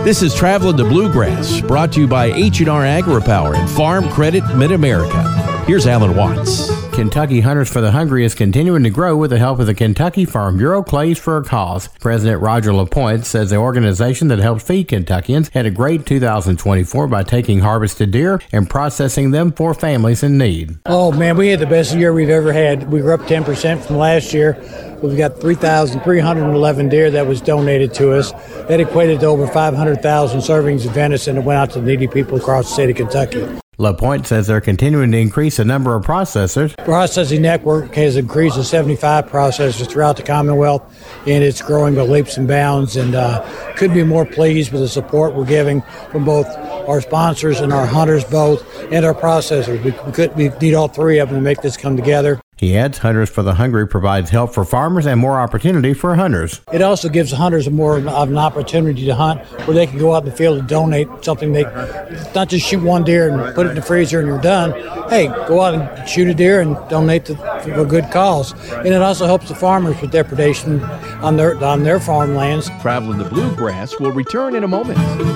This is Traveling the Bluegrass, brought to you by H&R AgriPower and Farm Credit Mid-America. Here's Alan Watts. Kentucky Hunters for the Hungry is continuing to grow with the help of the Kentucky Farm Bureau Clays for a Cause. President Roger LaPointe says the organization that helps feed Kentuckians had a great 2024 by taking harvested deer and processing them for families in need. Oh, man, we had the best year we've ever had. We were up 10% from last year. We've got 3,311 deer that was donated to us. That equated to over 500,000 servings of venison that went out to needy people across the state of Kentucky. LaPointe says they're continuing to increase the number of processors. Processing network has increased to 75 processors throughout the Commonwealth, and it's growing by leaps and bounds, and couldn't be more pleased with the support we're giving from both our sponsors and our hunters both, and our processors. We need all three of them to make this come together. He adds Hunters for the Hungry provides help for farmers and more opportunity for hunters. It also gives hunters more of an opportunity to hunt where they can go out in the field and donate something. They not just shoot one deer and put it in the freezer and you're done. Hey, go out and shoot a deer and donate for a good cause. And it also helps the farmers with depredation on their farmlands. Traveling the Bluegrass will return in a moment.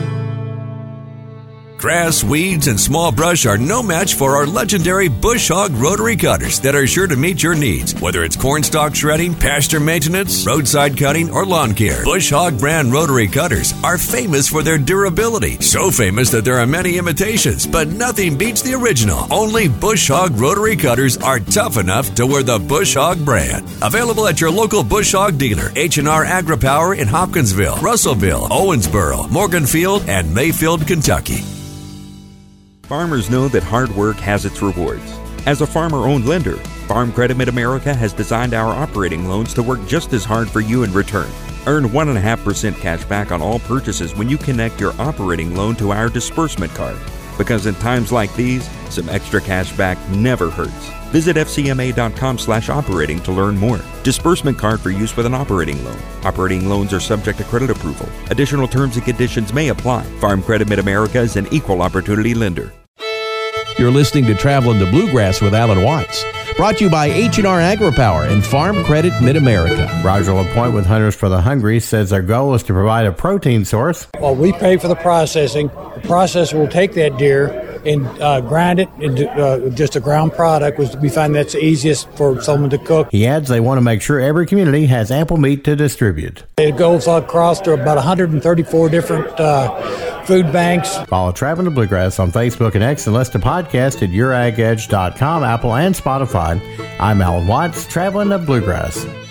Grass, weeds, and small brush are no match for our legendary Bush Hog rotary cutters that are sure to meet your needs. Whether it's cornstalk shredding, pasture maintenance, roadside cutting, or lawn care, Bush Hog brand rotary cutters are famous for their durability. So famous that there are many imitations, but nothing beats the original. Only Bush Hog rotary cutters are tough enough to wear the Bush Hog brand. Available at your local Bush Hog dealer, H&R AgriPower in Hopkinsville, Russellville, Owensboro, Morganfield, and Mayfield, Kentucky. Farmers know that hard work has its rewards. As a farmer-owned lender, Farm Credit Mid-America has designed our operating loans to work just as hard for you in return. Earn 1.5% cash back on all purchases when you connect your operating loan to our disbursement card. Because in times like these, some extra cash back never hurts. Visit fcma.com/operating to learn more. Disbursement card for use with an operating loan. Operating loans are subject to credit approval. Additional terms and conditions may apply. Farm Credit Mid-America is an equal opportunity lender. You're listening to Traveling the Bluegrass with Alan Watts. Brought to you by H&R AgriPower and Farm Credit Mid-America. Roger LaPointe with Hunters for the Hungry says their goal is to provide a protein source. Well, we pay for the processing. The processor will take that deer and grind it into just a ground product. We find that's the easiest for someone to cook. He adds they want to make sure every community has ample meat to distribute. It goes across to about 134 different food banks. Follow Traveling the Bluegrass on Facebook and X and listen to podcasts at YourAgEdge.com, Apple, and Spotify. I'm Alan Watts, Traveling the Bluegrass.